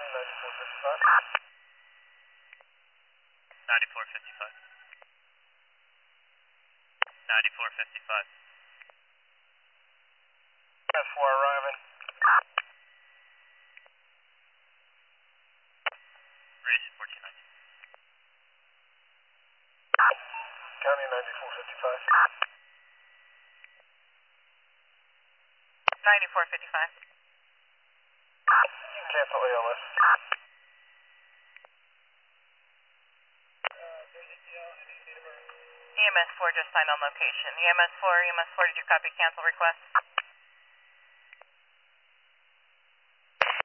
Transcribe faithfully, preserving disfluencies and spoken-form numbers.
ninety-four fifty-five. ninety-four fifty-five. ninety-four fifty-five. E M S four arriving. Race fourteen ninety. County ninety-four fifty-five. ninety-four fifty-five. You can cancel A L S. E M S four just signed on location. E M S four, E M S four, did you copy cancel request?